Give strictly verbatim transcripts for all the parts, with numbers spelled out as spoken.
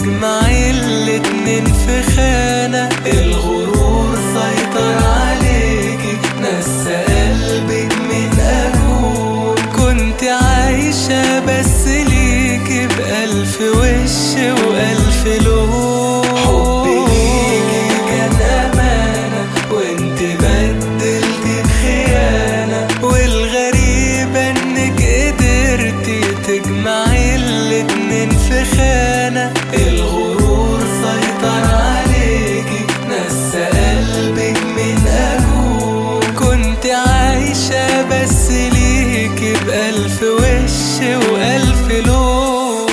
تجمعي الاتنين في خانة. الغرور سيطر عليكي نسى قلبك من أجول. كنت عايشة بس ليكي بألف وش وألف لون. حبي ليكي كان أمانة وانت بدلتي بخيانة. والغريبة انك قدرتي تجمعي الاتنين في خانة. الغرور سيطر عليكي نسى قلبك من أجول. كنت عايشة بس ليكي بألف وش وألف لون.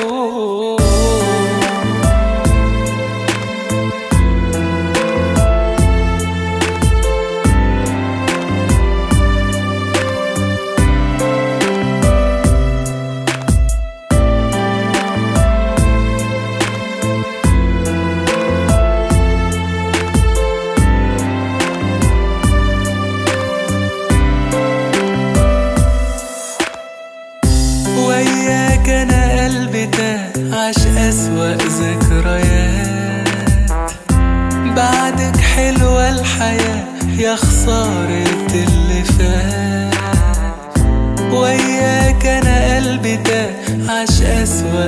وياك انا قلبي تاه عاش أسوأ ذكريات. بعدك حلوة الحياة يا خسارة اللي فات. وياك انا قلبي تاه عاش أسوأ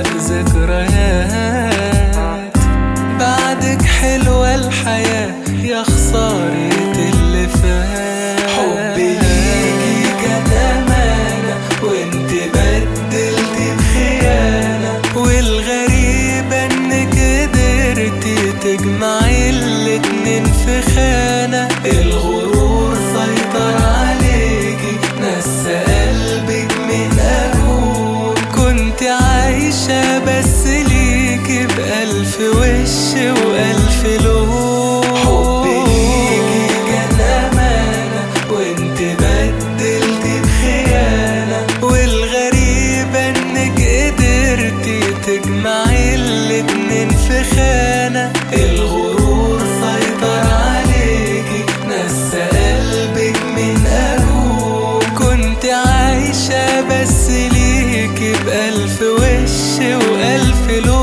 ذكريات. بعدك حلوة الحياة يا خسارة اللي فات. حبي ليكي كان أمانة وانت بدلتي بخيانة. والغريبة انك قدرتي تجمعي الاتنين في خانة. الغرور سيطر عليكي نسى قلبك من أجول. كنت عايشة بس ليكي بألف وش وألف لون. حبي ليكي كان أمانة وانت بدلتي بخيانة. والغريبة انك قدرتي تجمعي الاتنين في خانة. الغرور سيطر عليكي نسى قلبك من أجول. كنت عايشة بس ليكي بألف وش وألف لون.